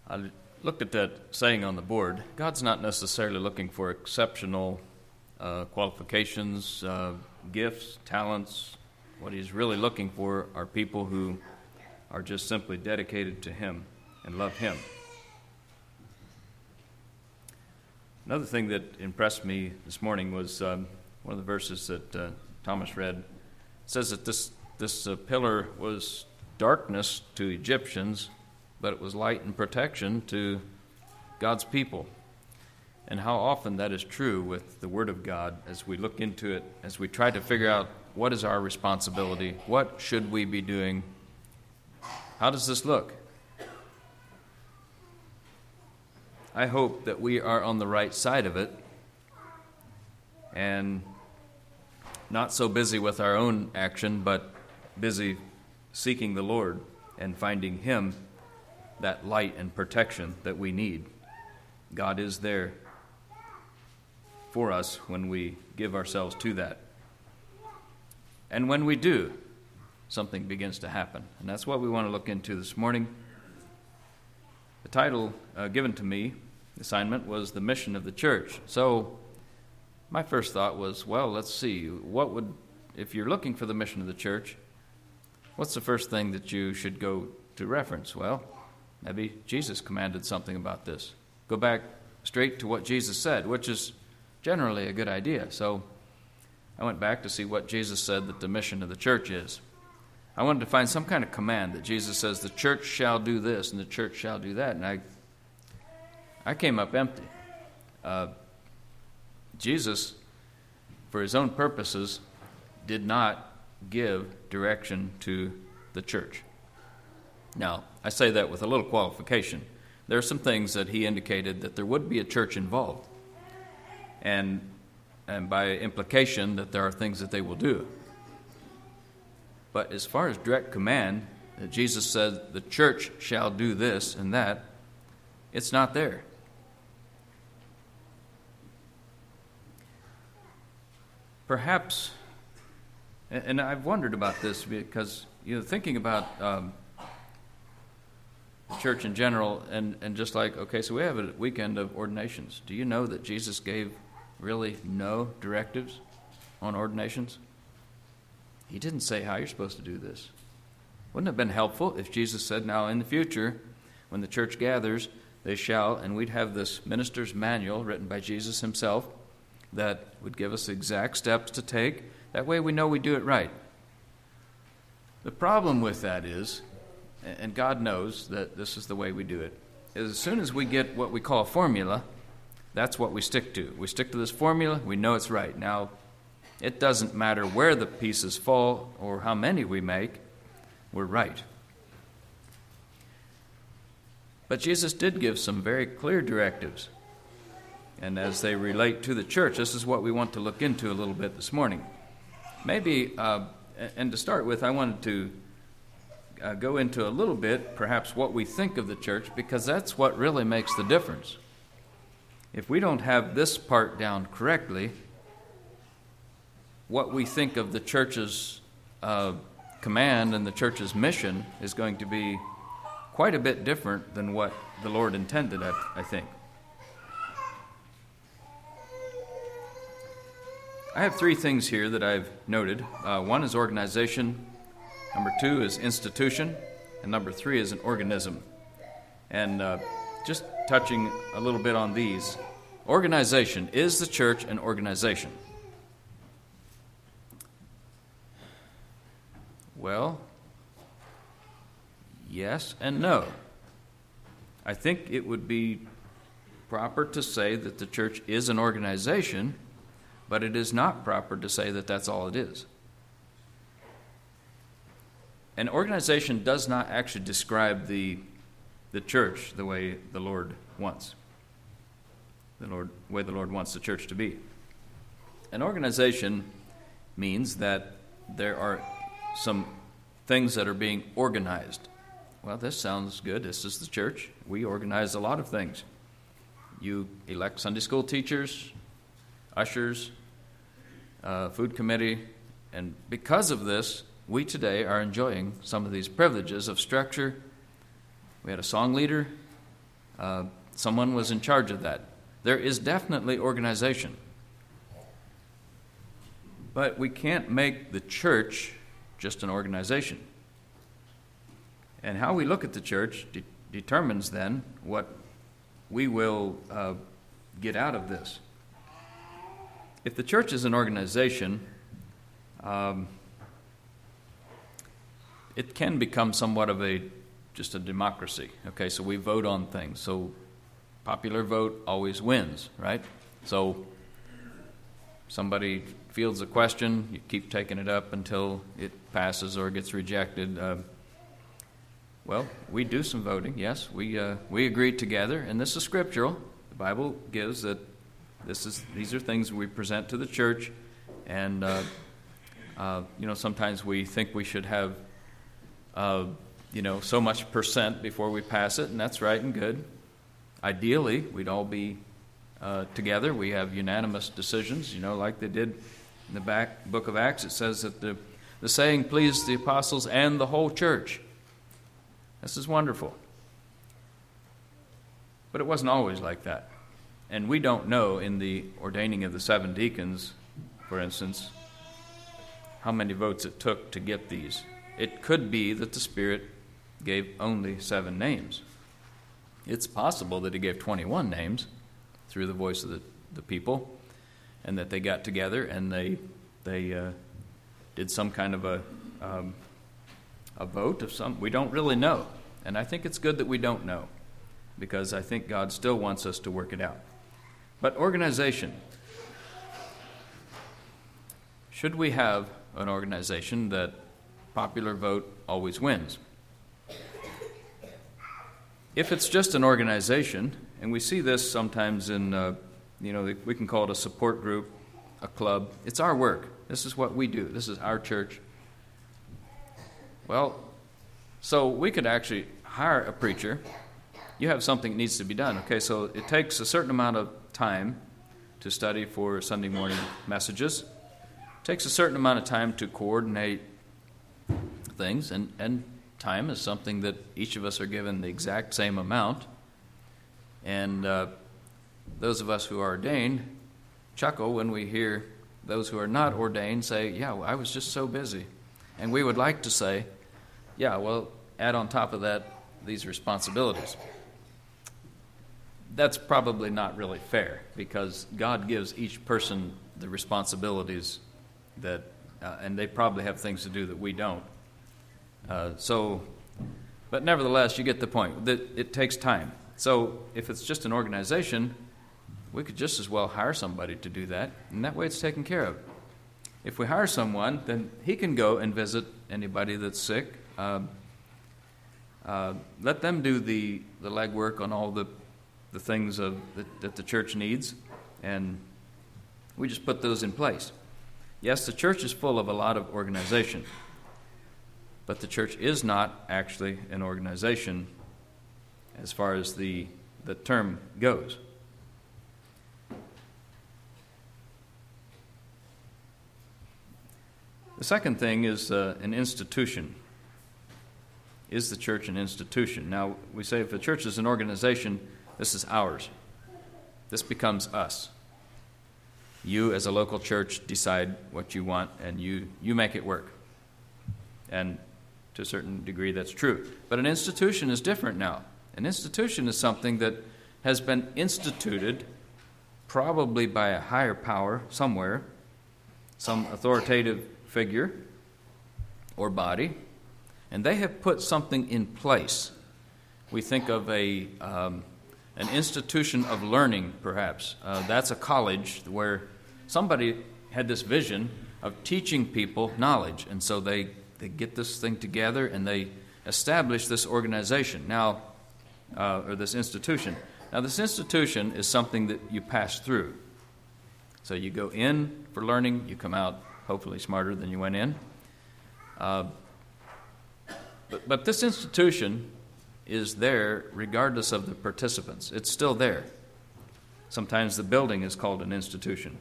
I looked at that saying on the board. God's not necessarily looking for exceptional qualifications, gifts, talents. What he's really looking for are people who are just simply dedicated to him and love him. Another thing that impressed me this morning was one of the verses that Thomas read. It says that this pillar was darkness to Egyptians, but it was light and protection to God's people. And how often that is true with the Word of God as we look into it, as we try to figure out what is our responsibility, what should we be doing, how does this look? I hope that we are on the right side of it and not so busy with our own action, but busy seeking the Lord and finding him that light and protection that we need. God is there for us when we give ourselves to that. And when we do, something begins to happen. And that's what we want to look into this morning. The title given to me, the assignment, was The Mission of the Church. So my first thought was, well, let's see, if you're looking for the mission of the church, what's the first thing that you should go to reference? Well, maybe Jesus commanded something about this. Go back straight to what Jesus said, which is generally a good idea. So I went back to see what Jesus said that the mission of the church is. I wanted to find some kind of command that Jesus says the church shall do this and the church shall do that. And I came up empty. Jesus, for his own purposes, did not give direction to the church. Now, I say that with a little qualification. There are some things that he indicated that there would be a church involved, and by implication that there are things that they will do. But as far as direct command, that Jesus said the church shall do this and that, it's not there. Perhaps, and I've wondered about this because, thinking about the church in general, and just like, okay, so we have a weekend of ordinations. Do you know that Jesus gave really no directives on ordinations? He didn't say how you're supposed to do this. Wouldn't it have been helpful if Jesus said, now in the future, when the church gathers, they shall, and we'd have this minister's manual written by Jesus himself that would give us exact steps to take. That way we know we do it right. The problem with that is, and God knows that this is the way we do it, is as soon as we get what we call a formula, that's what we stick to. We stick to this formula, we know it's right. Now, it doesn't matter where the pieces fall or how many we make, we're right. But Jesus did give some very clear directives. And as they relate to the church, this is what we want to look into a little bit this morning. Maybe, and to start with, I wanted to go into a little bit, perhaps, what we think of the church, because that's what really makes the difference. If we don't have this part down correctly, what we think of the church's command and the church's mission is going to be quite a bit different than what the Lord intended, I think. I have three things here that I've noted. One is organization, number two is institution, and number three is an organism. And just touching a little bit on these. Organization. Is the church an organization? Well, yes and no. I think it would be proper to say that the church is an organization, but it is not proper to say that that's all it is. An organization does not actually describe the church the way the Lord wants. The way the Lord wants the church to be. An organization means that there are some things that are being organized. Well, this sounds good. This is the church. We organize a lot of things. You elect Sunday school teachers, ushers, food committee, and because of this, we today are enjoying some of these privileges of structure. We had a song leader, Someone was in charge of that. There is definitely organization. But we can't make the church just an organization. And how we look at the church determines then what we will get out of this. If the church is an organization, it can become somewhat of just a democracy. Okay, so we vote on things. So popular vote always wins, right? So somebody fields a question, you keep taking it up until it passes or gets rejected. Well, we do some voting, yes. We agree together, and this is scriptural. The Bible gives that these are things we present to the church, and sometimes we think we should have so much percent before we pass it, and that's right and good. Ideally, we'd all be together. We have unanimous decisions, like they did in the book of Acts. It says that the saying pleased the apostles and the whole church. This is wonderful. But it wasn't always like that. And we don't know in the ordaining of the 7 deacons, for instance, how many votes it took to get these. It could be that the Spirit gave only 7 names. It's possible that he gave 21 names through the voice of the people, and that they got together and they did some kind of a vote of some. We don't really know, and I think it's good that we don't know, because I think God still wants us to work it out. But organization. Should we have an organization that popular vote always wins? If it's just an organization, and we see this sometimes in, we can call it a support group, a club. It's our work. This is what we do. This is our church. Well, so we could actually hire a preacher. You have something that needs to be done. Okay, so it takes a certain amount of time to study for Sunday morning messages. It takes a certain amount of time to coordinate things, and time is something that each of us are given the exact same amount. And those of us who are ordained chuckle when we hear those who are not ordained say, yeah, well, I was just so busy. And we would like to say, yeah, well, add on top of that these responsibilities. That's probably not really fair, because God gives each person the responsibilities that, and they probably have things to do that we don't. But nevertheless, you get the point. That it takes time. So if it's just an organization, we could just as well hire somebody to do that, and that way it's taken care of. If we hire someone, then he can go and visit anybody that's sick. Let them do the legwork on all the things that the church needs, and we just put those in place. Yes, the church is full of a lot of organization, but the church is not actually an organization as far as the term goes. The second thing is an institution. Is the church an institution? Now, we say if the church is an organization, this is ours. This becomes us. You, as a local church, decide what you want, and you make it work. And to a certain degree, that's true. But an institution is different now. An institution is something that has been instituted probably by a higher power somewhere, some authoritative figure or body, and they have put something in place. We think of an institution of learning, perhaps. That's a college where somebody had this vision of teaching people knowledge, and so they get this thing together and they establish this organization now, or this institution. Now, this institution is something that you pass through. So you go in for learning, you come out hopefully smarter than you went in. But this institution is there regardless of the participants. It's still there. Sometimes the building is called an institution.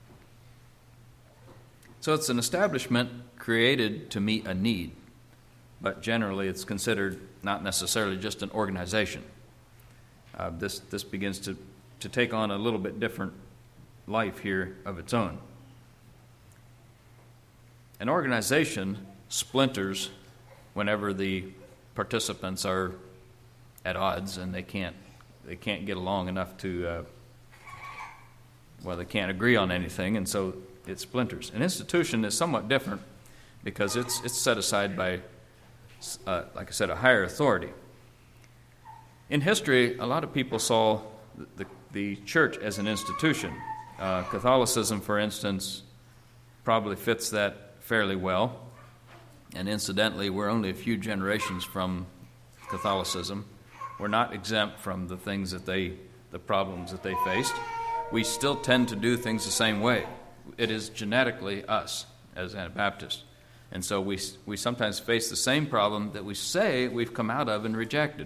So it's an establishment created to meet a need, but generally it's considered not necessarily just an organization. this begins to take on a little bit different life here of its own. An organization splinters whenever the participants are at odds and they can't get along enough to they can't agree on anything, and so it splinters. An institution is somewhat different because it's set aside by, like I said, a higher authority. In history, a lot of people saw the church as an institution. Catholicism, for instance, probably fits that fairly well. And incidentally, we're only a few generations from Catholicism. We're not exempt from the things the problems that they faced. We still tend to do things the same way. It is genetically us as Anabaptists. And so we sometimes face the same problem that we say we've come out of and rejected.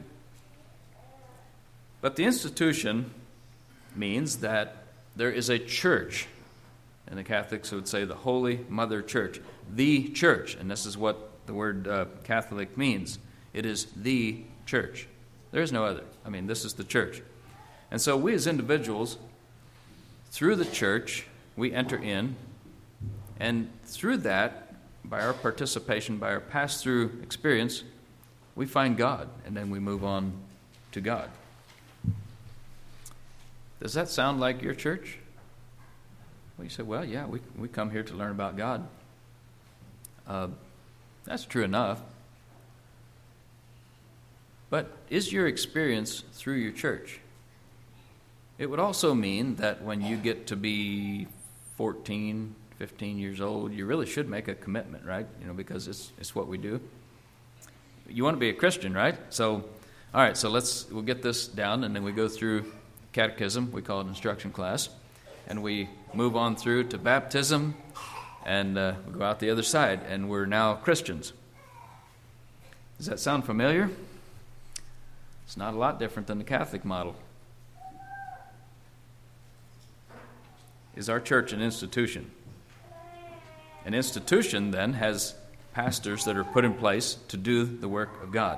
But the institution means that there is a church, and the Catholics would say the Holy Mother Church, the church, and this is what the word Catholic means. It is the church. There is no other. This is the church. And so we as individuals, through the church, we enter in, and through that, by our participation, by our pass-through experience, we find God, and then we move on to God. Does that sound like your church? Well, you say, well, yeah, we come here to learn about God. That's true enough. But is your experience through your church? It would also mean that when you get to be 14, 15 years old, you really should make a commitment, right? Because it's what we do. You want to be a Christian, right? So, all right, so we'll get this down, and then we go through catechism. We call it instruction class. And we move on through to baptism, and we go out the other side, and we're now Christians. Does that sound familiar? It's not a lot different than the Catholic model. Is our church an institution? An institution, then, has pastors that are put in place to do the work of God.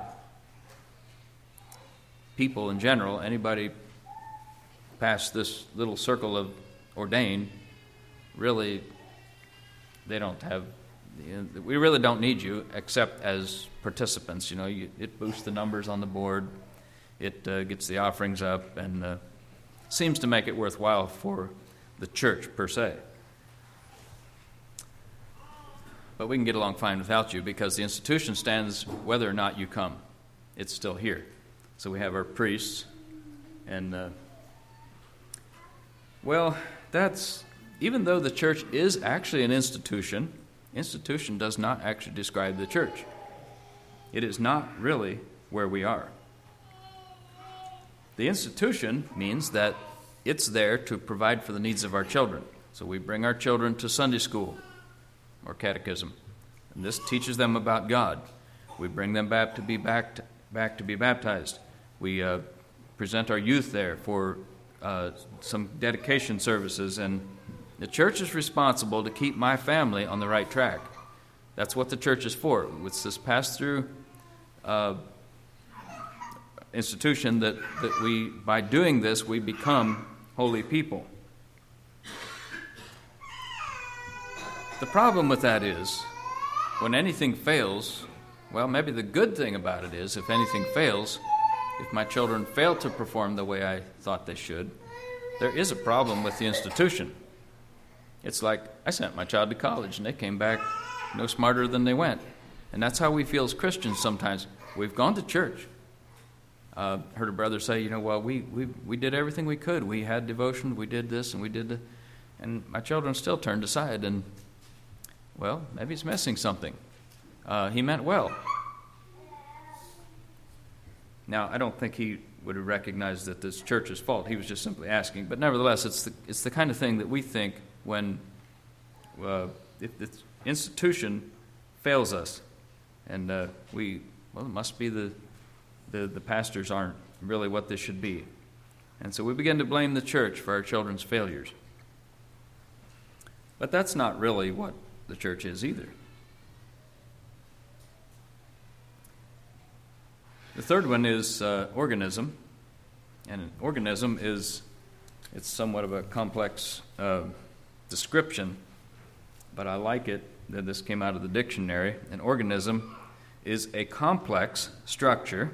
People in general, anybody past this little circle of ordained, really, they don't have, we really don't need you except as participants. It boosts the numbers on the board, it gets the offerings up, and seems to make it worthwhile for the church per se. But we can get along fine without you because the institution stands whether or not you come. It's still here. So we have our priests, and that's, even though the church is actually an institution does not actually describe the church. It is not really where we are. The institution means that it's there to provide for the needs of our children. So we bring our children to Sunday school or catechism, and this teaches them about God. We bring them back to be baptized. We present our youth there for some dedication services, and the church is responsible to keep my family on the right track. That's what the church is for. It's this pass-through institution that we, by doing this, we become holy people. The problem with that is, when anything fails, maybe the good thing about it is, if anything fails, if my children fail to perform the way I thought they should, there is a problem with the institution. It's like, I sent my child to college, and they came back no smarter than they went. And that's how we feel as Christians sometimes. We've gone to church. Heard a brother say, we did everything we could. We had devotion, we did this, and we did that. And my children still turned aside, and, maybe he's missing something. He meant well. Now, I don't think he would have recognized that this church's fault. He was just simply asking. But nevertheless, it's the kind of thing that we think when if the institution fails us, and it must be the pastors aren't really what they should be. And so we begin to blame the church for our children's failures. But that's not really what the church is either. The third one is organism. And an organism it's somewhat of a complex description, but I like it that this came out of the dictionary. An organism is a complex structure.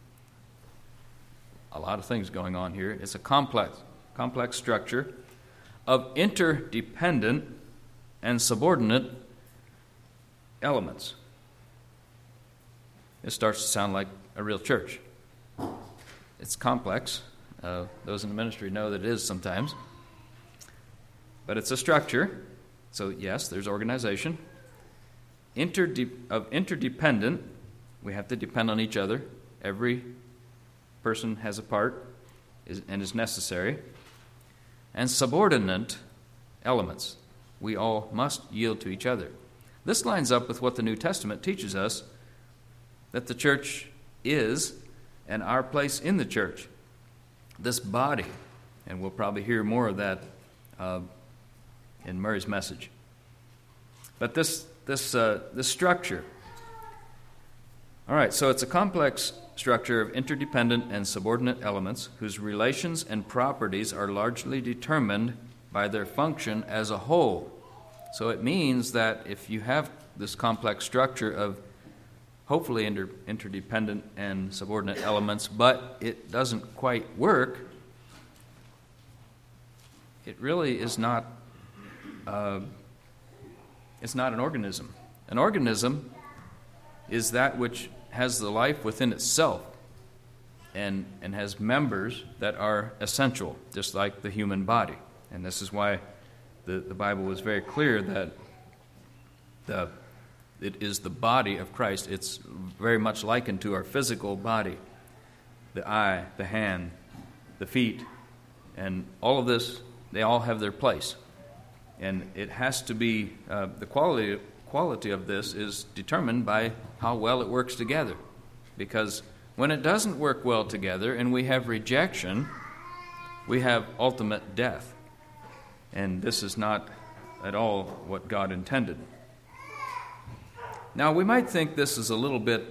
A lot of things going on here. It's a complex structure of interdependent and subordinate elements. It starts to sound like a real church. It's complex. Those in the ministry know that it is sometimes. But it's a structure. So yes, there's organization. Interdependent. We have to depend on each other. Every person has a part and is necessary. And subordinate elements. We all must yield to each other. This lines up with what the New Testament teaches us, that the church is, and our place in the church. This body, and we'll probably hear more of that in Murray's message. But this structure. All right, so it's a complex structure of interdependent and subordinate elements whose relations and properties are largely determined by their function as a whole. So it means that if you have this complex structure of hopefully interdependent and subordinate elements, but it doesn't quite work, it really is not. It's not an organism. An organism is that which has the life within itself and has members that are essential, just like the human body. And this is why the Bible was very clear that it is the body of Christ. It's very much likened to our physical body. The eye, the hand, the feet, and all of this, they all have their place. And it has to be, the quality of this is determined by how well it works together. Because when it doesn't work well together and we have rejection, we have ultimate death. And this is not at all what God intended. Now, we might think this is a little bit,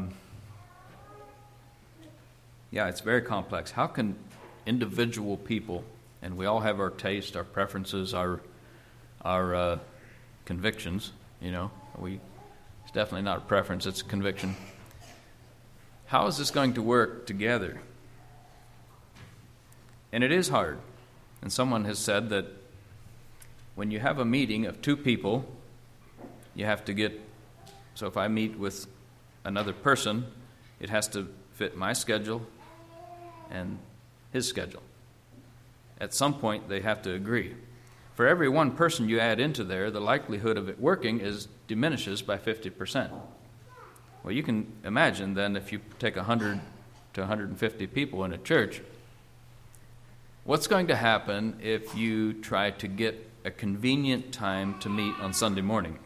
it's very complex. How can individual people, and we all have our taste, our preferences, our convictions, it's definitely not a preference, it's a conviction. How is this going to work together? And it is hard. And someone has said that when you have a meeting of two people, you have to get, so if I meet with another person, it has to fit my schedule and his schedule. At some point, they have to agree. For every one person you add into there, the likelihood of it working diminishes by 50%. Well, you can imagine then if you take 100 to 150 people in a church, what's going to happen if you try to get a convenient time to meet on Sunday morning?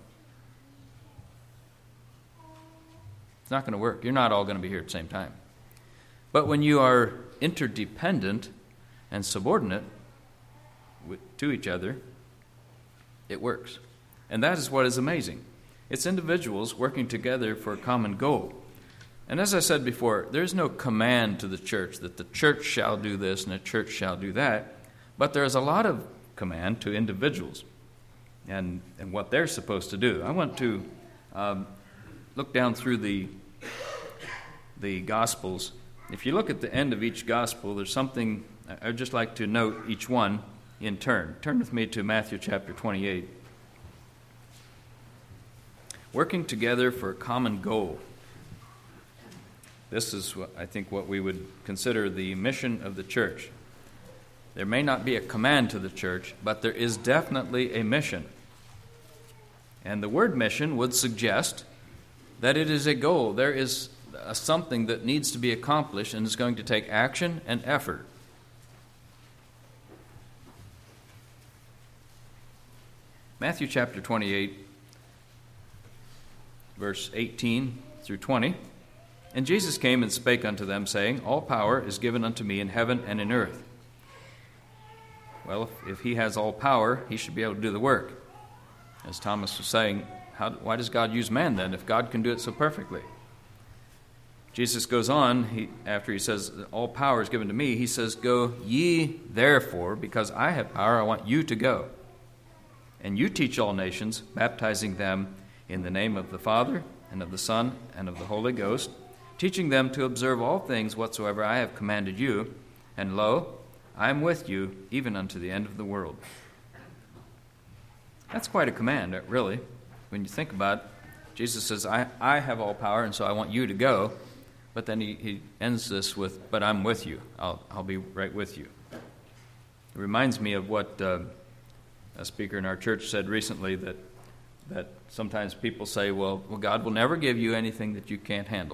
It's not going to work. You're not all going to be here at the same time. But when you are interdependent and subordinate to each other, it works. And that is what is amazing. It's individuals working together for a common goal. And as I said before, there's no command to the church that the church shall do this and the church shall do that. But there's a lot of command to individuals and what they're supposed to do. I want to look down through the Gospels. If you look at the end of each Gospel, there's something I'd just like to note each one in turn. Turn with me to Matthew chapter 28. Working together for a common goal. This is, I think, what we would consider the mission of the church. There may not be a command to the church, but there is definitely a mission. And the word mission would suggest that it is a goal. There is something that needs to be accomplished and is going to take action and effort. Matthew chapter 28, verse 18 through 20. And Jesus came and spake unto them, saying, All power is given unto me in heaven and in earth. Well, if he has all power, he should be able to do the work. As Thomas was saying, why does God use man then if God can do it so perfectly? Jesus goes on, after he says, all power is given to me, he says, go ye therefore, because I have power, I want you to go. And you teach all nations, baptizing them in the name of the Father, and of the Son, and of the Holy Ghost, teaching them to observe all things whatsoever I have commanded you. And lo, I am with you, even unto the end of the world. That's quite a command, really. When you think about it, Jesus says, I have all power, and so I want you to go. But then he ends this with, but I'm with you. I'll be right with you. It reminds me of what a speaker in our church said recently, that sometimes people say, well, God will never give you anything that you can't handle.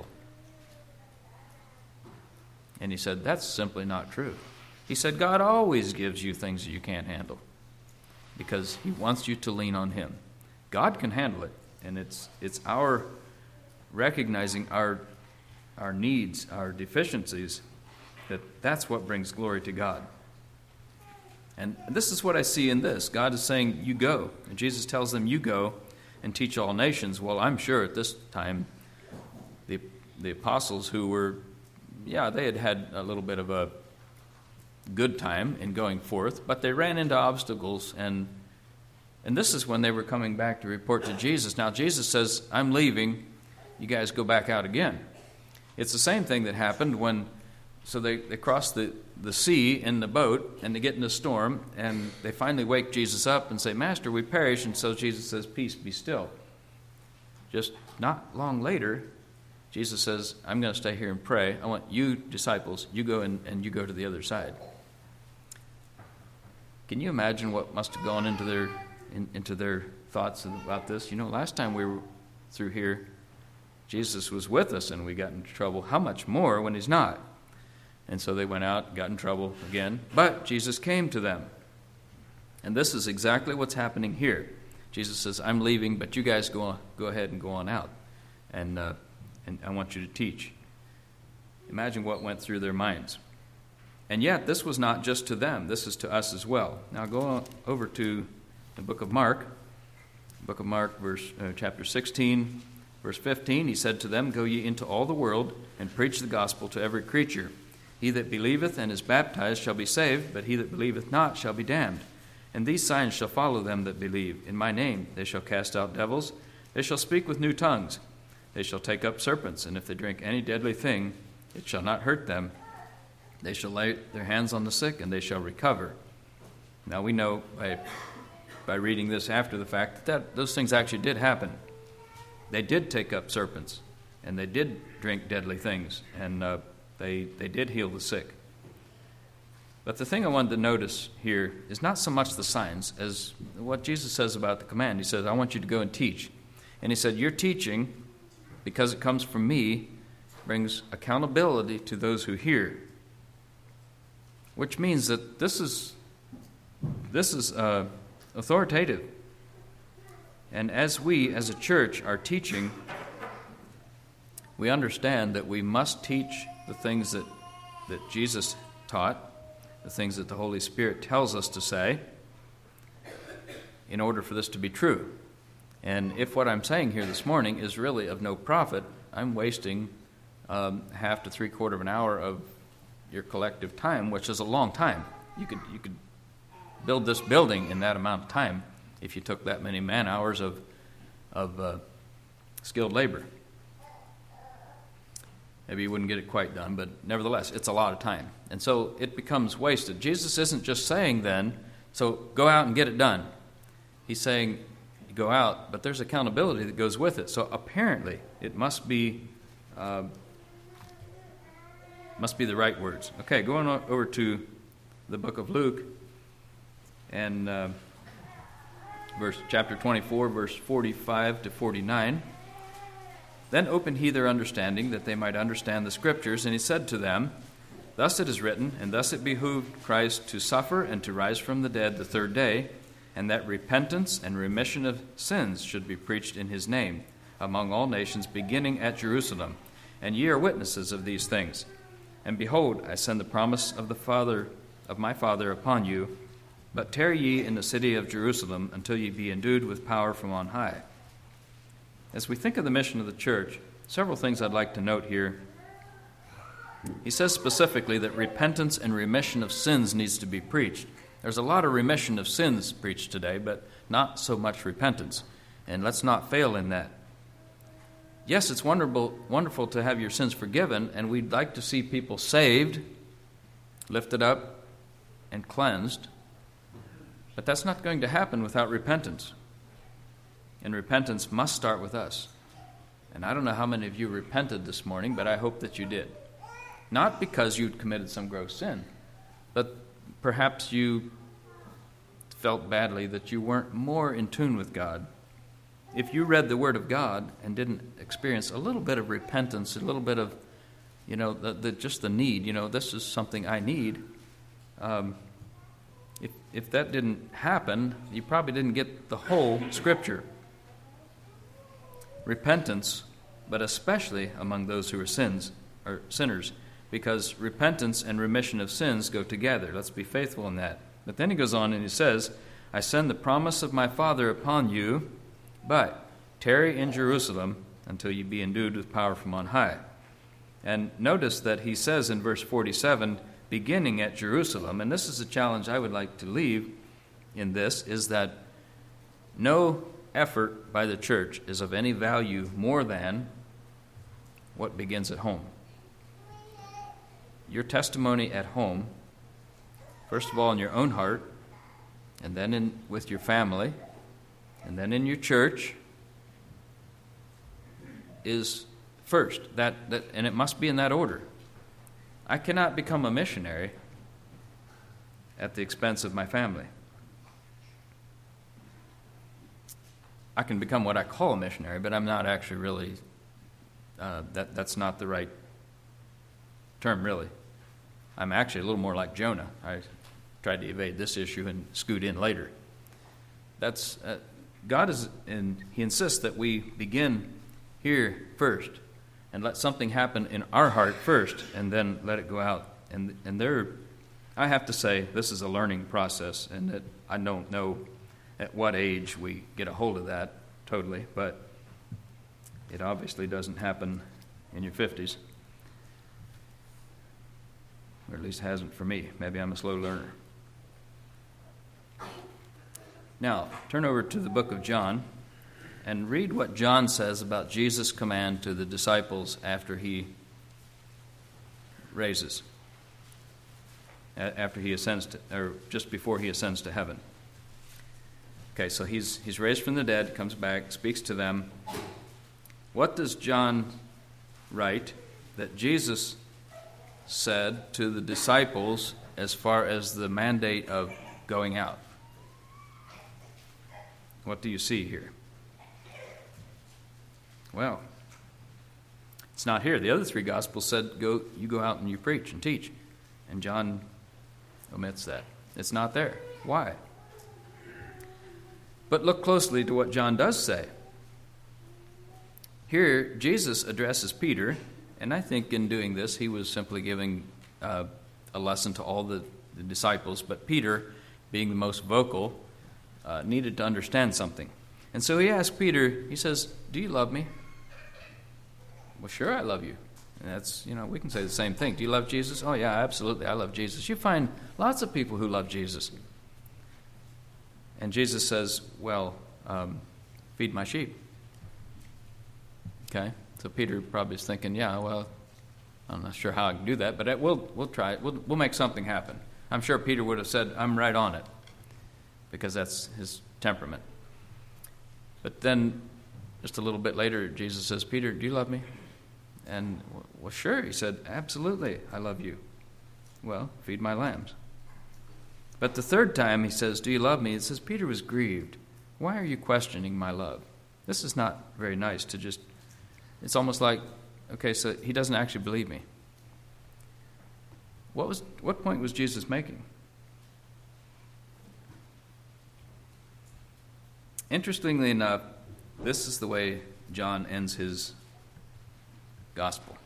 And he said, that's simply not true. He said, God always gives you things that you can't handle because he wants you to lean on him. God can handle it, and it's our recognizing our needs, our deficiencies, that's what brings glory to God. And this is what I see in this. God is saying, you go. And Jesus tells them, you go and teach all nations. Well, I'm sure at this time, the apostles who were, they had a little bit of a good time in going forth, but they ran into obstacles, and this is when they were coming back to report to Jesus. Now, Jesus says, I'm leaving. You guys go back out again. It's the same thing that happened when, so they cross the sea in the boat, and they get in a storm, and they finally wake Jesus up and say, Master, we perish. And so Jesus says, peace, be still. Just not long later, Jesus says, I'm going to stay here and pray. I want you, disciples, you go and you go to the other side. Can you imagine what must have gone into their thoughts about this? Last time we were through here, Jesus was with us and we got into trouble. How much more when he's not? And so they went out, got in trouble again. But Jesus came to them. And this is exactly what's happening here. Jesus says, I'm leaving, but you guys go ahead and go on out. And I want you to teach. Imagine what went through their minds. And yet, this was not just to them. This is to us as well. Now go on over to the book of Mark. Book of Mark, chapter 16, verse 15. He said to them, go ye into all the world, and preach the gospel to every creature. He that believeth and is baptized shall be saved, but he that believeth not shall be damned. And these signs shall follow them that believe. In my name they shall cast out devils. They shall speak with new tongues. They shall take up serpents, and if they drink any deadly thing, it shall not hurt them. They shall lay their hands on the sick, and they shall recover. Now we know by reading this after the fact that those things actually did happen. They did take up serpents, and they did drink deadly things, and they did heal the sick. But the thing I wanted to notice here is not so much the signs as what Jesus says about the command. He says, I want you to go and teach. And he said, your teaching, because it comes from me, brings accountability to those who hear. Which means that this is authoritative. And as we, as a church, are teaching, we understand that we must teach the things that Jesus taught, the things that the Holy Spirit tells us to say, in order for this to be true. And if what I'm saying here this morning is really of no profit, I'm wasting half to three-quarter of an hour of your collective time, which is a long time. You could build this building in that amount of time if you took that many man-hours of skilled labor. Maybe you wouldn't get it quite done, but nevertheless, it's a lot of time. And so it becomes wasted. Jesus isn't just saying then, so go out and get it done. He's saying, go out, but there's accountability that goes with it. So apparently, it must be the right words. Okay, going over to the book of Luke, and chapter 24, verse 45 to 49. Then opened he their understanding, that they might understand the Scriptures, and he said to them, thus it is written, and thus it behooved Christ to suffer and to rise from the dead the third day, and that repentance and remission of sins should be preached in his name among all nations, beginning at Jerusalem. And ye are witnesses of these things. And behold, I send the promise of my Father upon you, but tarry ye in the city of Jerusalem until ye be endued with power from on high. As we think of the mission of the church, several things I'd like to note here He says specifically that repentance and remission of sins needs to be preached. There's a lot of remission of sins preached today, but not so much repentance. And let's not fail in that. Yes, it's wonderful to have your sins forgiven, and we'd like to see people saved, lifted up, and cleansed. But that's not going to happen without repentance. And repentance must start with us. And I don't know how many of you repented this morning, but I hope that you did. Not because you'd committed some gross sin, but perhaps you felt badly that you weren't more in tune with God. If you read the Word of God and didn't experience a little bit of repentance, a little bit of, just the need, this is something I need. If that didn't happen, you probably didn't get the whole Scripture. Repentance, but especially among those who are sinners, because repentance and remission of sins go together. Let's be faithful in that. But then he goes on and he says, I send the promise of my Father upon you, but tarry in Jerusalem until you be endued with power from on high. And notice that he says in verse 47, beginning at Jerusalem, and this is a challenge I would like to leave in this, is that no effort by the church is of any value more than what begins at home. Your testimony at home, first of all in your own heart, and then with your family, and then in your church, is first. And it must be in that order. I cannot become a missionary at the expense of my family. I can become what I call a missionary, but I'm not actually really, that's not the right term, really. I'm actually a little more like Jonah. I tried to evade this issue and scoot in later. That's God is, and He insists that we begin here first and let something happen in our heart first, and then let it go out. And I have to say, this is a learning process, and that I don't know at what age we get a hold of that totally, but it obviously doesn't happen in your 50s. Or at least hasn't for me. Maybe I'm a slow learner. Now, turn over to the book of John and read what John says about Jesus' command to the disciples after he raises, after he ascends to, or just before he ascends to heaven. Okay, so he's raised from the dead, comes back, speaks to them. What does John write that Jesus said to the disciples as far as the mandate of going out? What do you see here? Well, it's not here. The other three Gospels said, you go out and you preach and teach. And John omits that. It's not there. Why? But look closely to what John does say. Here, Jesus addresses Peter, and I think in doing this, he was simply giving a lesson to all the disciples, but Peter, being the most vocal, needed to understand something. And so he asked Peter, he says, do you love me? Well, sure, I love you. And that's, we can say the same thing. Do you love Jesus? Oh, yeah, absolutely, I love Jesus. You find lots of people who love Jesus. And Jesus says, well, feed my sheep. Okay? So Peter probably is thinking, yeah, well, I'm not sure how I can do that, but we'll try it. We'll make something happen. I'm sure Peter would have said, I'm right on it, because that's his temperament. But then, just a little bit later, Jesus says, Peter, do you love me? And, well, sure. He said, absolutely, I love you. Well, feed my lambs. But the third time he says, do you love me? It says, Peter was grieved. Why are you questioning my love? This is not very nice to just, it's almost like, okay, so he doesn't actually believe me. What point was Jesus making? Interestingly enough, this is the way John ends his gospel,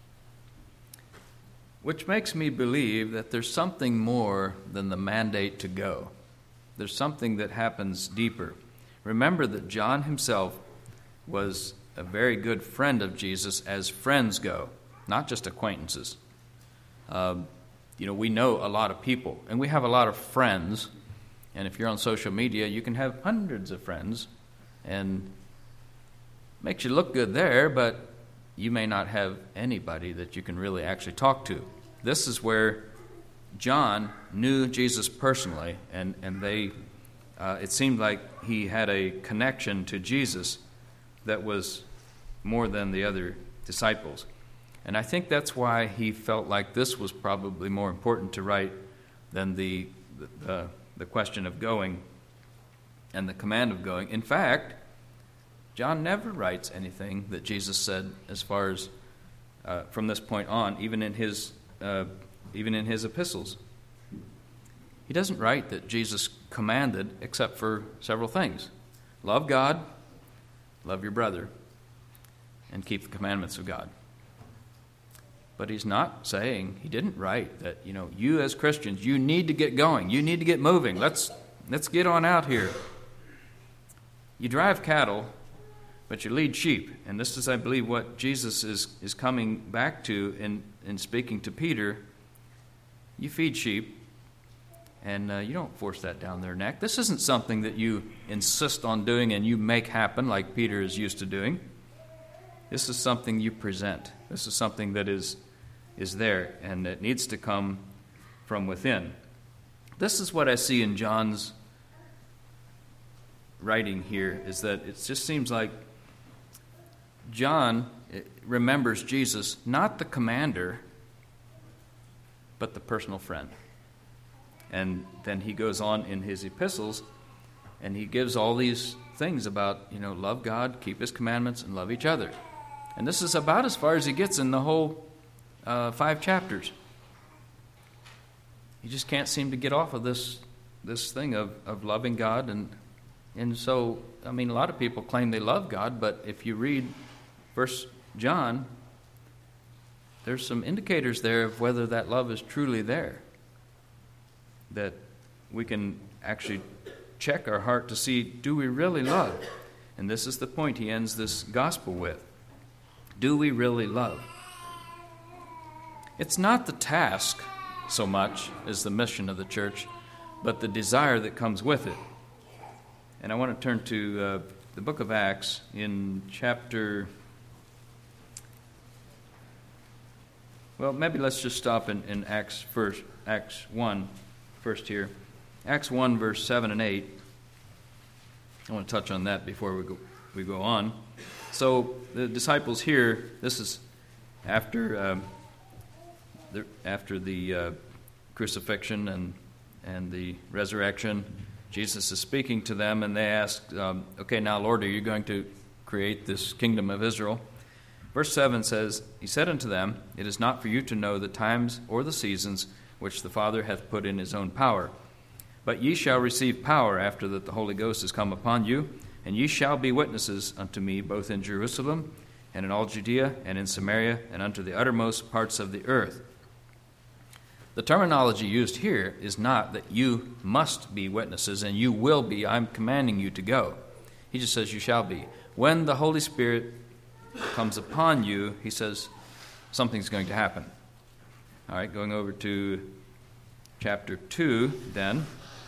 which makes me believe that there's something more than the mandate to go. There's something that happens deeper. Remember that John himself was a very good friend of Jesus as friends go, not just acquaintances. We know a lot of people, and we have a lot of friends. And if you're on social media, you can have hundreds of friends, and makes you look good there, but you may not have anybody that you can really actually talk to. This is where John knew Jesus personally, and it seemed like he had a connection to Jesus that was more than the other disciples. And I think that's why he felt like this was probably more important to write than the question of going and the command of going. In fact, John never writes anything that Jesus said as far as from this point on, even in his epistles. He doesn't write that Jesus commanded except for several things. Love God, love your brother, and keep the commandments of God. But he's not saying, he didn't write that, you as Christians, you need to get going. You need to get moving. Let's get on out here. You drive cattle, but you lead sheep. And this is, I believe, what Jesus is coming back to in speaking to Peter. You feed sheep, and you don't force that down their neck. This isn't something that you insist on doing and you make happen like Peter is used to doing. This is something you present. This is something that is there, and it needs to come from within. This is what I see in John's writing here, is that it just seems like John remembers Jesus, not the commander, but the personal friend. And then he goes on in his epistles, and he gives all these things about, love God, keep his commandments, and love each other. And this is about as far as he gets in the whole 5 chapters. He just can't seem to get off of this thing of loving God. And so, a lot of people claim they love God, but if you read 1 John, there's some indicators there of whether that love is truly there. That we can actually check our heart to see, do we really love? And this is the point he ends this gospel with. Do we really love? It's not the task so much as the mission of the church, but the desire that comes with it. And I want to turn to the book of Acts in chapter... Well, maybe let's just stop in Acts 1 first here. Acts 1, verse 7 and 8. I want to touch on that before we go on. So the disciples here, this is after the crucifixion and the resurrection. Jesus is speaking to them, and they ask, okay, now, Lord, are you going to create this kingdom of Israel? Verse 7 says, He said unto them, It is not for you to know the times or the seasons which the Father hath put in his own power. But ye shall receive power after that the Holy Ghost is come upon you, and ye shall be witnesses unto me both in Jerusalem and in all Judea and in Samaria and unto the uttermost parts of the earth. The terminology used here is not that you must be witnesses and you will be. I'm commanding you to go. He just says you shall be. When the Holy Spirit comes upon you, he says something's going to happen. All right, going over to chapter 2 then.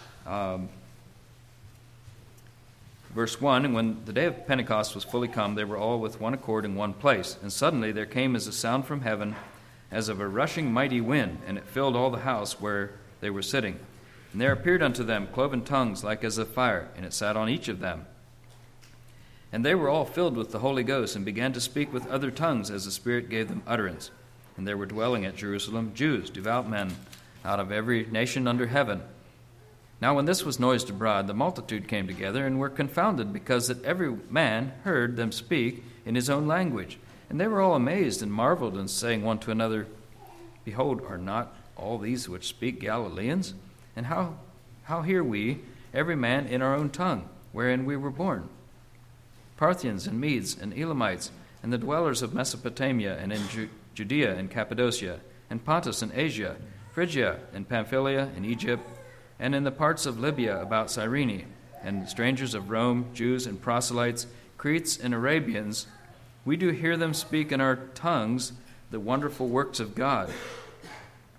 Verse 1, And when the day of Pentecost was fully come, they were all with one accord in one place. And suddenly there came as a sound from heaven, as of a rushing mighty wind, and it filled all the house where they were sitting. And there appeared unto them cloven tongues like as of fire, and it sat on each of them. And they were all filled with the Holy Ghost, and began to speak with other tongues as the Spirit gave them utterance. And there were dwelling at Jerusalem Jews, devout men, out of every nation under heaven. Now when this was noised abroad, the multitude came together, and were confounded, because that every man heard them speak in his own language. And they were all amazed and marveled, and saying one to another, Behold, are not all these which speak Galileans? And how hear we, every man in our own tongue, wherein we were born? Parthians and Medes and Elamites, and the dwellers of Mesopotamia, and in Judea and Cappadocia, and Pontus and Asia, Phrygia and Pamphylia and Egypt, and in the parts of Libya about Cyrene, and strangers of Rome, Jews and proselytes, Cretes and Arabians, we do hear them speak in our tongues the wonderful works of God.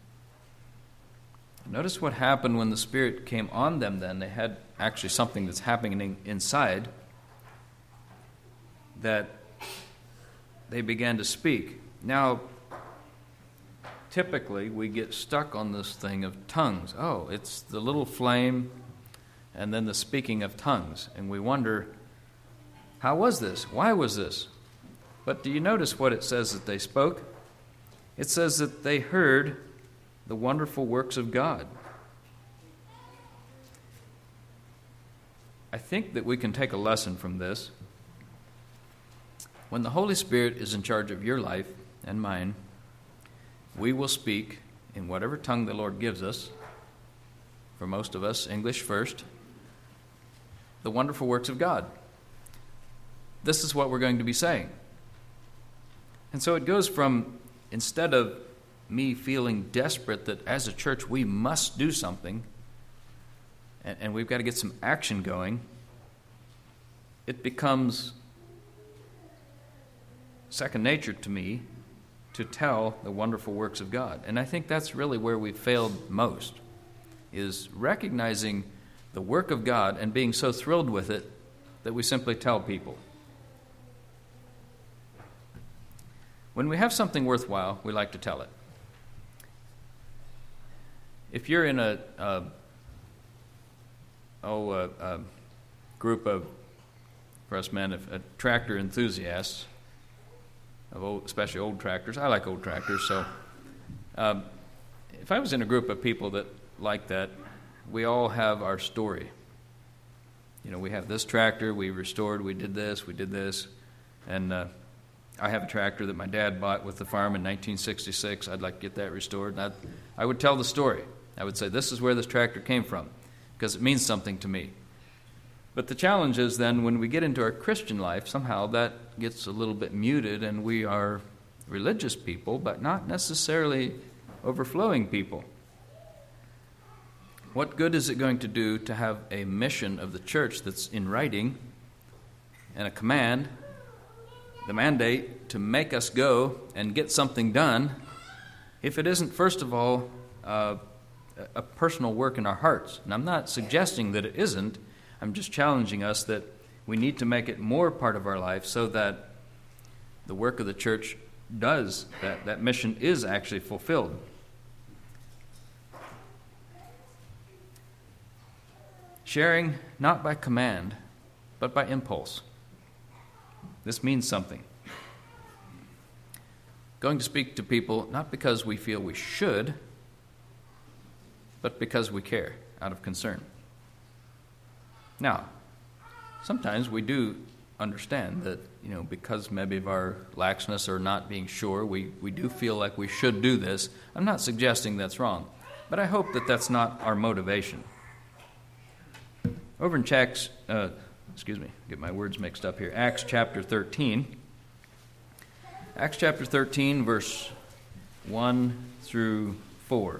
Notice what happened when the Spirit came on them then. They had actually something that's happening inside, that they began to speak. Now, typically we get stuck on this thing of tongues. Oh, it's the little flame and then the speaking of tongues. And we wonder, how was this? Why was this? But do you notice what it says that they spoke? It says that they heard the wonderful works of God. I think that we can take a lesson from this. When the Holy Spirit is in charge of your life and mine, we will speak in whatever tongue the Lord gives us. For most of us, English first. The wonderful works of God. This is what we're going to be saying. And so it goes from, instead of me feeling desperate that as a church we must do something, and we've got to get some action going, it becomes second nature to me to tell the wonderful works of God. And I think that's really where we've failed most, is recognizing the work of God and being so thrilled with it that we simply tell people. When we have something worthwhile, we like to tell it. If you're in a group of, for us men, tractor enthusiasts, especially old tractors. I like old tractors, so if I was in a group of people that like that, we all have our story. You know, we have this tractor, we restored, we did this, and I have a tractor that my dad bought with the farm in 1966. I'd like to get that restored. And I would tell the story. I would say, this is where this tractor came from, because it means something to me. But the challenge is then when we get into our Christian life, somehow that gets a little bit muted, and we are religious people, but not necessarily overflowing people. What good is it going to do to have a mission of the church that's in writing and a command, the mandate to make us go and get something done, if it isn't, first of all, a personal work in our hearts? And I'm not suggesting that it isn't. I'm just challenging us that we need to make it more part of our life so that the work of the church does, that mission is actually fulfilled. Sharing not by command, but by impulse. This means something. Going to speak to people not because we feel we should, but because we care, out of concern. Now, sometimes we do understand that, because maybe of our laxness or not being sure, we do feel like we should do this. I'm not suggesting that's wrong, but I hope that that's not our motivation. Over in get my words mixed up here. Acts chapter 13. Acts chapter 13, verse 1 through 4.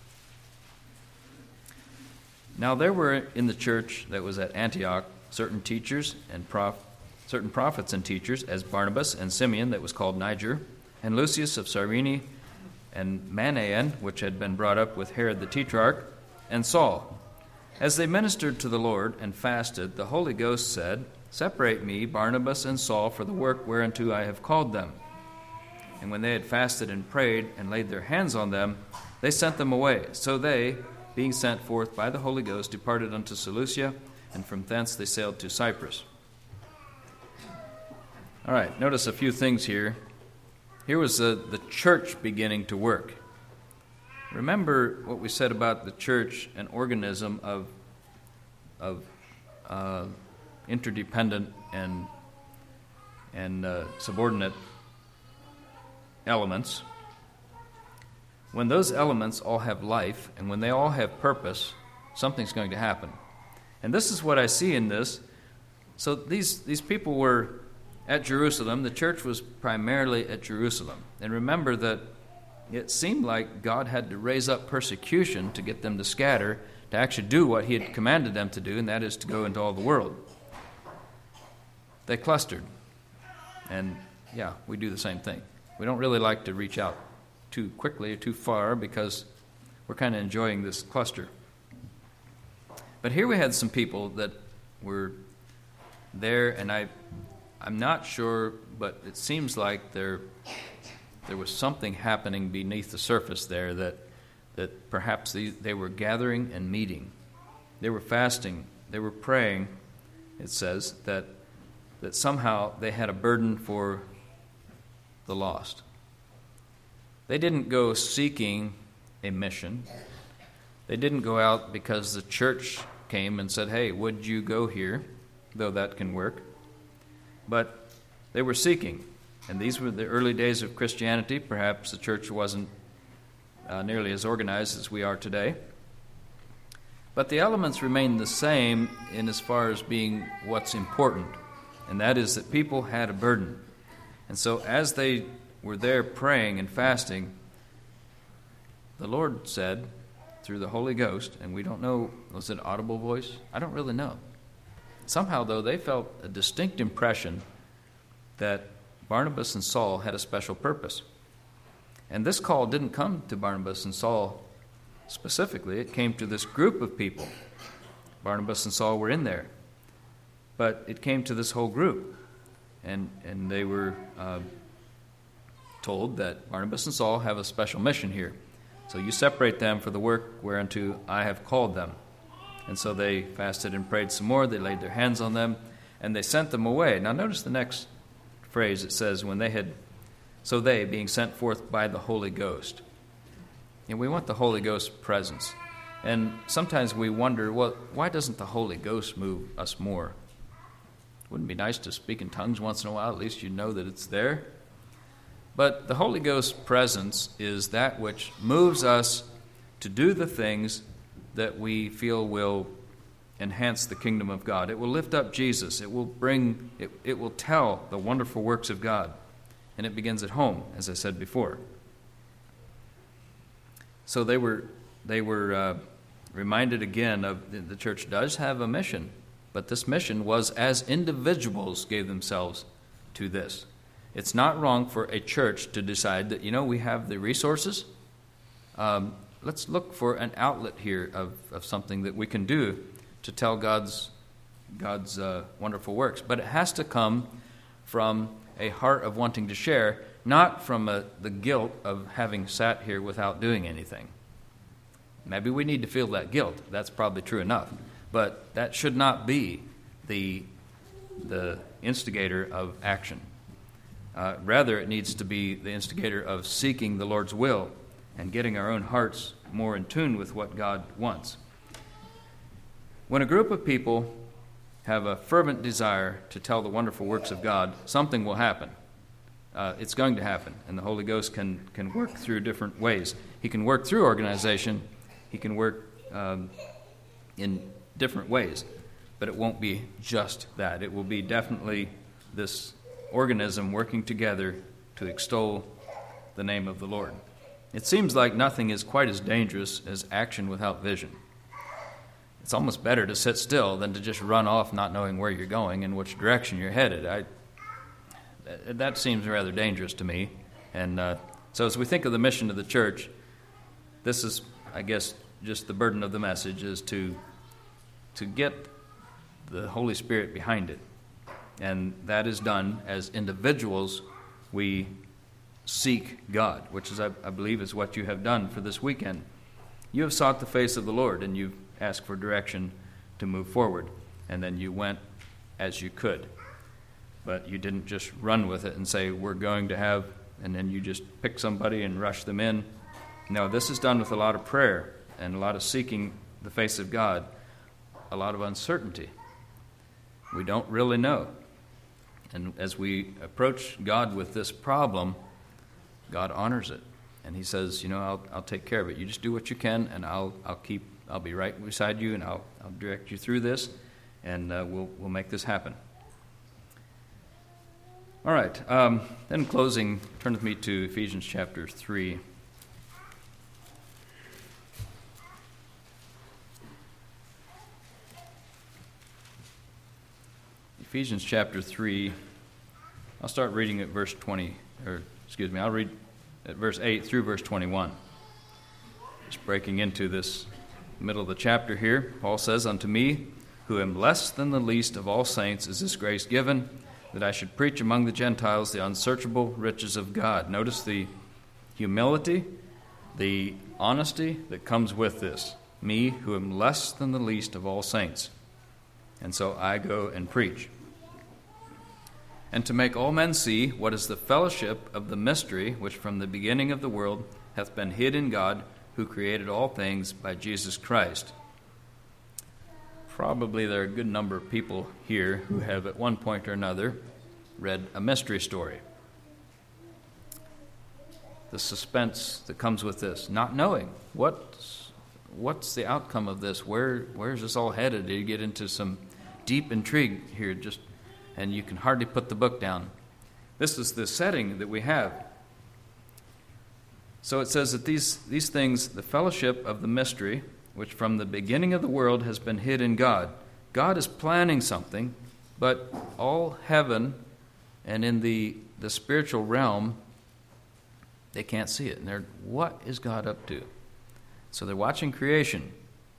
Now there were in the church that was at Antioch certain teachers and certain prophets and teachers, as Barnabas and Simeon, that was called Niger, and Lucius of Cyrene, and Manaen, which had been brought up with Herod the Tetrarch, and Saul. As they ministered to the Lord and fasted, the Holy Ghost said, Separate me, Barnabas and Saul, for the work whereunto I have called them. And when they had fasted and prayed and laid their hands on them, they sent them away. So they, being sent forth by the Holy Ghost, departed unto Seleucia, and from thence they sailed to Cyprus. All right, notice a few things here. Here was the church beginning to work. Remember what we said about the church, an organism of interdependent and subordinate elements. When those elements all have life and when they all have purpose, something's going to happen. And this is what I see in this. So these people were at Jerusalem. The church was primarily at Jerusalem. And remember that it seemed like God had to raise up persecution to get them to scatter, to actually do what he had commanded them to do, and that is to go into all the world. They clustered. And yeah, we do the same thing. We don't really like to reach out too quickly or too far because we're kind of enjoying this cluster. But here we had some people that were there, and I'm not sure, but it seems like there was something happening beneath the surface there that perhaps they were gathering and meeting. They were fasting. They were praying. It says that somehow they had a burden for the lost. They didn't go seeking a mission. They didn't go out because the church came and said, hey, would you go here? Though that can work. But they were seeking. And these were the early days of Christianity. Perhaps the church wasn't nearly as organized as we are today. But the elements remained the same in as far as being what's important. And that is that people had a burden. And so as they were there praying and fasting, the Lord said through the Holy Ghost, and we don't know, was it an audible voice? I don't really know. Somehow, though, they felt a distinct impression that Barnabas and Saul had a special purpose. And this call didn't come to Barnabas and Saul specifically. It came to this group of people. Barnabas and Saul were in there. But it came to this whole group. And they were told that Barnabas and Saul have a special mission here. So you separate them for the work whereunto I have called them. And so they fasted and prayed some more. They laid their hands on them, and they sent them away. Now notice the next phrase. It says, so they, being sent forth by the Holy Ghost. And we want the Holy Ghost's presence. And sometimes we wonder, well, why doesn't the Holy Ghost move us more? Wouldn't it be nice to speak in tongues once in a while? At least you know that it's there. But the Holy Ghost's presence is that which moves us to do the things that we feel will enhance the kingdom of God. It will lift up Jesus. It will tell the wonderful works of God. And it begins at home, as I said before. So they were reminded again of the church does have a mission, but this mission was as individuals gave themselves to this. It's not wrong for a church to decide that, we have the resources. Let's look for an outlet here of something that we can do to tell God's wonderful works. But it has to come from a heart of wanting to share, not from the guilt of having sat here without doing anything. Maybe we need to feel that guilt. That's probably true enough. But that should not be the instigator of action. Rather, it needs to be the instigator of seeking the Lord's will and getting our own hearts more in tune with what God wants. When a group of people have a fervent desire to tell the wonderful works of God, something will happen. It's going to happen, and the Holy Ghost can work through different ways. He can work through organization. He can work in different ways, but it won't be just that. It will be definitely this organism working together to extol the name of the Lord. It seems like nothing is quite as dangerous as action without vision. It's almost better to sit still than to just run off not knowing where you're going and which direction you're headed. That seems rather dangerous to me. And so as we think of the mission of the church, this is, I guess, just the burden of the message is to get the Holy Spirit behind it. And that is done as individuals. We seek God, which is, I believe, is what you have done for this weekend. You have sought the face of the Lord, and you've asked for direction to move forward. And then you went as you could. But you didn't just run with it and say, we're going to have, and then you just pick somebody and rush them in. No, this is done with a lot of prayer and a lot of seeking the face of God, a lot of uncertainty. We don't really know. And as we approach God with this problem, God honors it. And he says, I'll take care of it. You just do what you can, and I'll be right beside you, and I'll direct you through this, and we'll make this happen. All right. Then in closing, turn with me to Ephesians chapter 3. Ephesians chapter 3, I'll start reading at I'll read at verse 8 through verse 21. Just breaking into this middle of the chapter here, Paul says, "Unto me, who am less than the least of all saints, is this grace given, that I should preach among the Gentiles the unsearchable riches of God." Notice the humility, the honesty that comes with this. Me, who am less than the least of all saints. And so I go and preach. "And to make all men see what is the fellowship of the mystery, which from the beginning of the world hath been hid in God, who created all things by Jesus Christ." Probably there are a good number of people here who have at one point or another read a mystery story. The suspense that comes with this, not knowing what's the outcome of this, where's this all headed? You get into some deep intrigue here, and you can hardly put the book down. This is the setting that we have. So it says that these things, the fellowship of the mystery, which from the beginning of the world has been hid in God. God is planning something, but all heaven and in the spiritual realm, they can't see it. And what is God up to? So they're watching creation.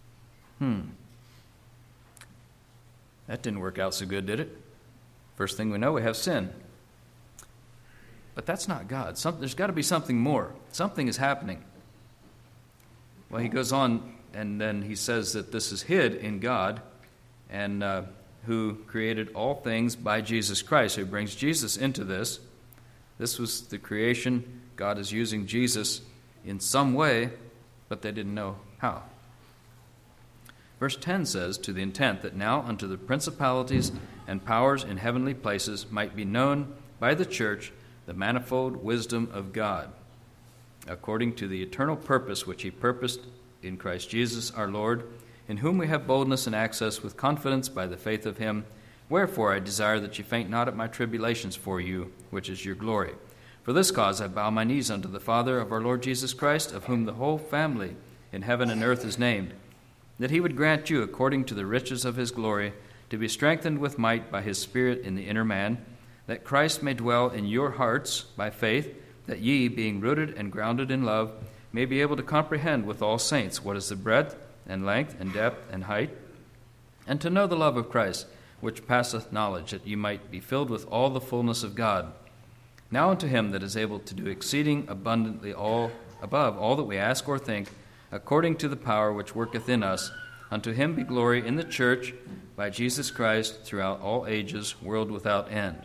That didn't work out so good, did it? First thing we know, we have sin. But that's not God. There's got to be something more. Something is happening. Well, he goes on, and then he says that this is hid in God, and who created all things by Jesus Christ, who brings Jesus into this. This was the creation. God is using Jesus in some way, but they didn't know how. Verse 10 says, "To the intent that now unto the principalities and powers in heavenly places might be known by the church the manifold wisdom of God, according to the eternal purpose which he purposed in Christ Jesus our Lord, in whom we have boldness and access with confidence by the faith of him. Wherefore I desire that ye faint not at my tribulations for you, which is your glory. For this cause I bow my knees unto the Father of our Lord Jesus Christ, of whom the whole family in heaven and earth is named, that he would grant you, according to the riches of his glory, to be strengthened with might by his Spirit in the inner man, that Christ may dwell in your hearts by faith, that ye, being rooted and grounded in love, may be able to comprehend with all saints what is the breadth and length and depth and height, and to know the love of Christ, which passeth knowledge, that ye might be filled with all the fullness of God. Now unto him that is able to do exceeding abundantly above all that we ask or think, according to the power which worketh in us, unto him be glory in the church by Jesus Christ throughout all ages, world without end."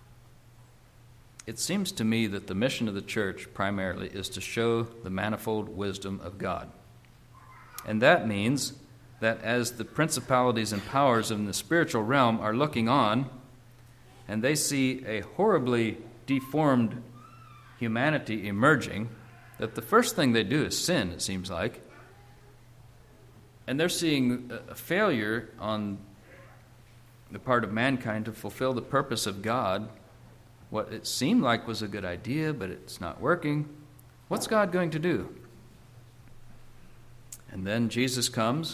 It seems to me that the mission of the church primarily is to show the manifold wisdom of God. And that means that as the principalities and powers in the spiritual realm are looking on, and they see a horribly deformed humanity emerging, that the first thing they do is sin, it seems like. And they're seeing a failure on the part of mankind to fulfill the purpose of God. What it seemed like was a good idea, but it's not working. What's God going to do? And then Jesus comes,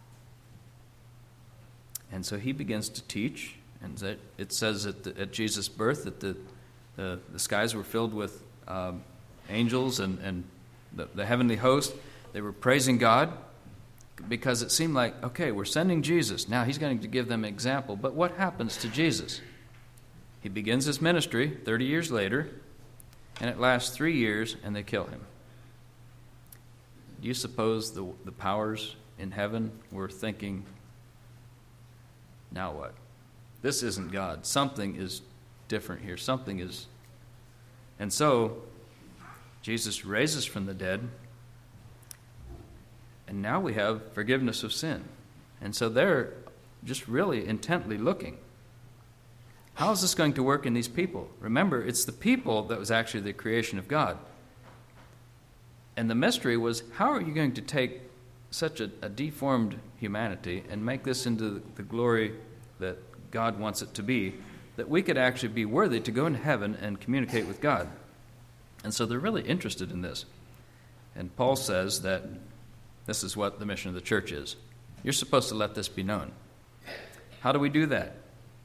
and so he begins to teach. And it says at Jesus' birth that the skies were filled with angels and the heavenly host. They were praising God because it seemed like, okay, we're sending Jesus. Now he's going to give them an example. But what happens to Jesus? He begins his ministry 30 years later, and it lasts 3 years, and they kill him. Do you suppose the powers in heaven were thinking, now what? This isn't God. Something is different here. Something is... And so, Jesus raises from the dead, and now we have forgiveness of sin. And so they're just really intently looking. How is this going to work in these people? Remember, it's the people that was actually the creation of God. And the mystery was, how are you going to take such a deformed humanity and make this into the glory that God wants it to be, that we could actually be worthy to go into heaven and communicate with God? And so they're really interested in this. And Paul says that this is what the mission of the church is. You're supposed to let this be known. How do we do that?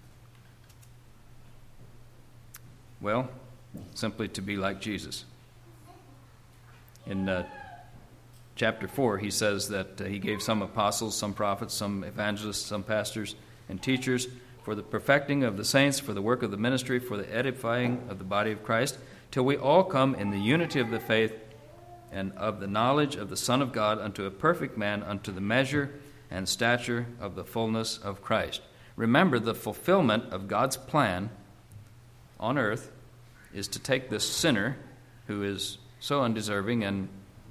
Well, simply to be like Jesus. In chapter 4, he says that he gave some apostles, some prophets, some evangelists, some pastors and teachers for the perfecting of the saints, for the work of the ministry, for the edifying of the body of Christ, till we all come in the unity of the faith and of the knowledge of the Son of God unto a perfect man, unto the measure and stature of the fullness of Christ. Remember, the fulfillment of God's plan on earth is to take this sinner who is so undeserving and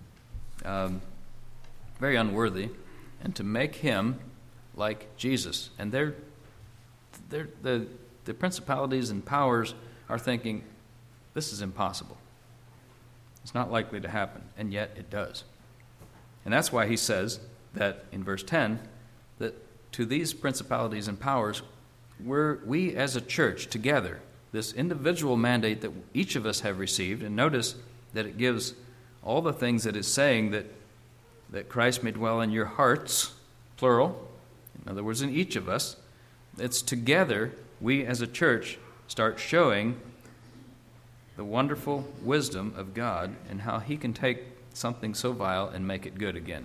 very unworthy, and to make him like Jesus. And the principalities and powers are thinking, this is impossible. It's not likely to happen, and yet it does. And that's why he says that in verse 10, that to these principalities and powers, we as a church together, this individual mandate that each of us have received, and notice that it gives all the things that it's saying that Christ may dwell in your hearts, plural, in other words, in each of us. It's together, we as a church start showing the wonderful wisdom of God and how he can take something so vile and make it good again.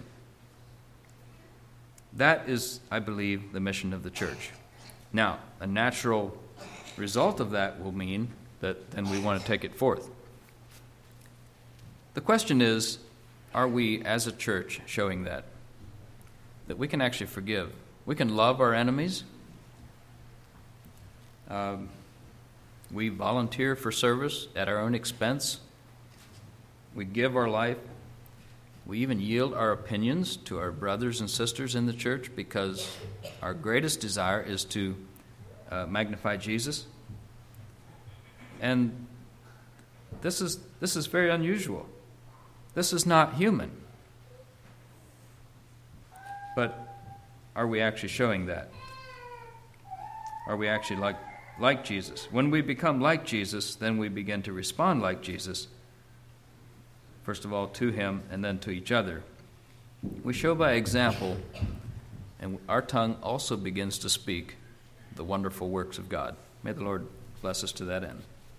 That is, I believe, the mission of the church. Now, a natural result of that will mean that then we want to take it forth. The question is, are we as a church showing that we can actually forgive? We can love our enemies. We volunteer for service at our own expense. We give our life. We even yield our opinions to our brothers and sisters in the church because our greatest desire is to magnify Jesus. And this is very unusual. This is not human. But are we actually showing that? Are we actually like Jesus? When we become like Jesus, then we begin to respond like Jesus. First of all, to him, and then to each other. We show by example, and our tongue also begins to speak the wonderful works of God. May the Lord bless us to that end.